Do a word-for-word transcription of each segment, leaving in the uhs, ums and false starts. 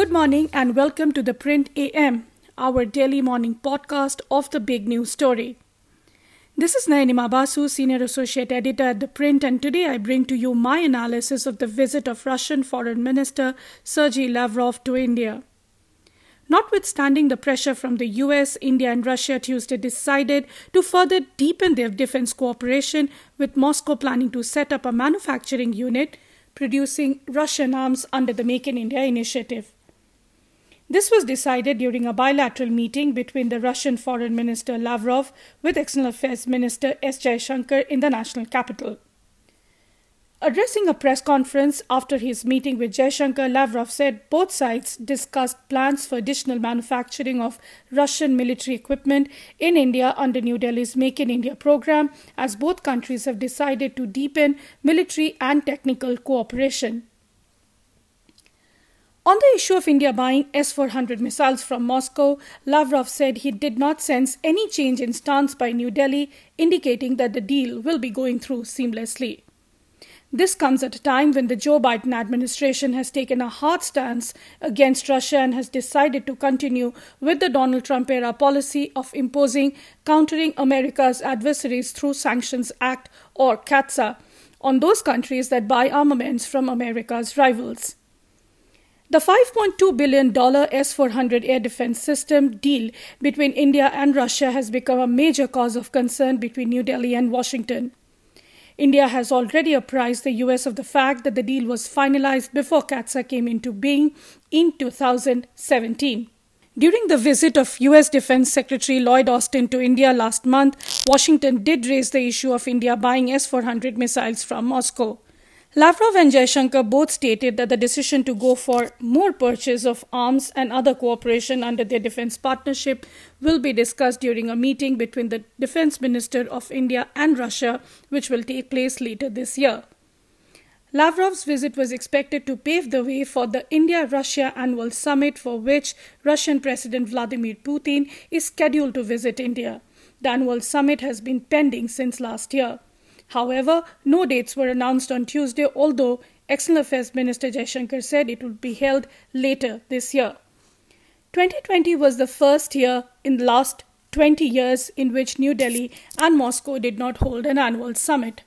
Good morning and welcome to the Print A M, our daily morning podcast of the big news story. This is Nayanima Basu, Senior Associate Editor at The Print, and today I bring to you my analysis of the visit of Russian Foreign Minister Sergei Lavrov to India. Notwithstanding the pressure from the U S, India and Russia Tuesday decided to further deepen their defense cooperation, with Moscow planning to set up a manufacturing unit producing Russian arms under the Make in India initiative. This was decided during a bilateral meeting between the Russian Foreign Minister Lavrov with External Affairs Minister S. Jaishankar in the national capital. Addressing a press conference after his meeting with Jaishankar, Lavrov said both sides discussed plans for additional manufacturing of Russian military equipment in India under New Delhi's Make in India program, as both countries have decided to deepen military and technical cooperation. On the issue of India buying S four hundred missiles from Moscow, Lavrov said he did not sense any change in stance by New Delhi, indicating that the deal will be going through seamlessly. This comes at a time when the Joe Biden administration has taken a hard stance against Russia and has decided to continue with the Donald Trump-era policy of imposing countering America's adversaries through Sanctions Act, or CAATSA, on those countries that buy armaments from America's rivals. The five point two billion dollars S four hundred air defense system deal between India and Russia has become a major cause of concern between New Delhi and Washington. India has already apprised the U S of the fact that the deal was finalized before CAATSA came into being in two thousand seventeen. During the visit of U S Defense Secretary Lloyd Austin to India last month, Washington did raise the issue of India buying S four hundred missiles from Moscow. Lavrov and Jaishankar both stated that the decision to go for more purchase of arms and other cooperation under their defense partnership will be discussed during a meeting between the Defense Minister of India and Russia, which will take place later this year. Lavrov's visit was expected to pave the way for the India-Russia annual summit, for which Russian President Vladimir Putin is scheduled to visit India. The annual summit has been pending since last year. However, no dates were announced on Tuesday, although External Affairs Minister Jaishankar said it would be held later this year. twenty twenty was the first year in the last twenty years in which New Delhi and Moscow did not hold an annual summit.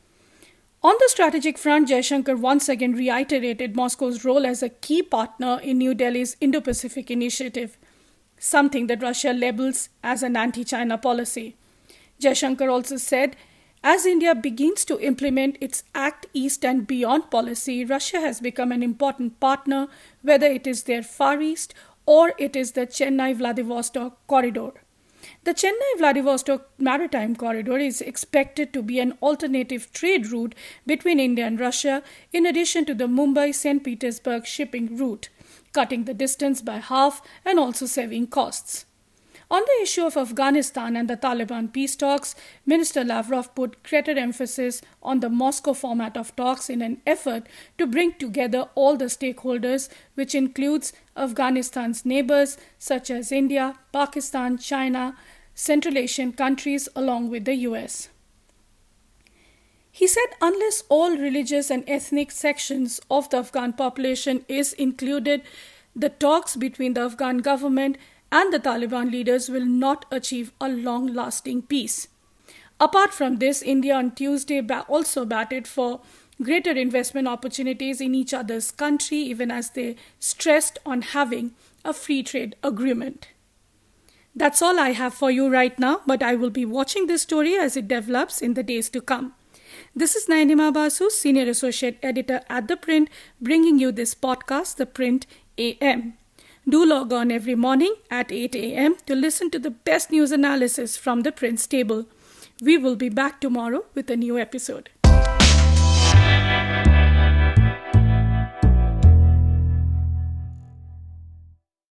On the strategic front, Jaishankar once again reiterated Moscow's role as a key partner in New Delhi's Indo-Pacific initiative, something that Russia labels as an anti-China policy. Jaishankar also said, as India begins to implement its Act East and Beyond policy, Russia has become an important partner, whether it is their Far East or it is the Chennai-Vladivostok corridor. The Chennai-Vladivostok maritime corridor is expected to be an alternative trade route between India and Russia, in addition to the Mumbai-Saint Petersburg shipping route, cutting the distance by half and also saving costs. On the issue of Afghanistan and the Taliban peace talks, Minister Lavrov put greater emphasis on the Moscow format of talks in an effort to bring together all the stakeholders, which includes Afghanistan's neighbors such as India, Pakistan, China, Central Asian countries, along with the U S. He said unless all religious and ethnic sections of the Afghan population is included, the talks between the Afghan government and the Taliban leaders will not achieve a long-lasting peace. Apart from this, India on Tuesday also batted for greater investment opportunities in each other's country, even as they stressed on having a free trade agreement. That's all I have for you right now, but I will be watching this story as it develops in the days to come. This is Nayanima Basu, Senior Associate Editor at The Print, bringing you this podcast, The Print A M. Do log on every morning at eight a.m. to listen to the best news analysis from the Print's table. We will be back tomorrow with a new episode.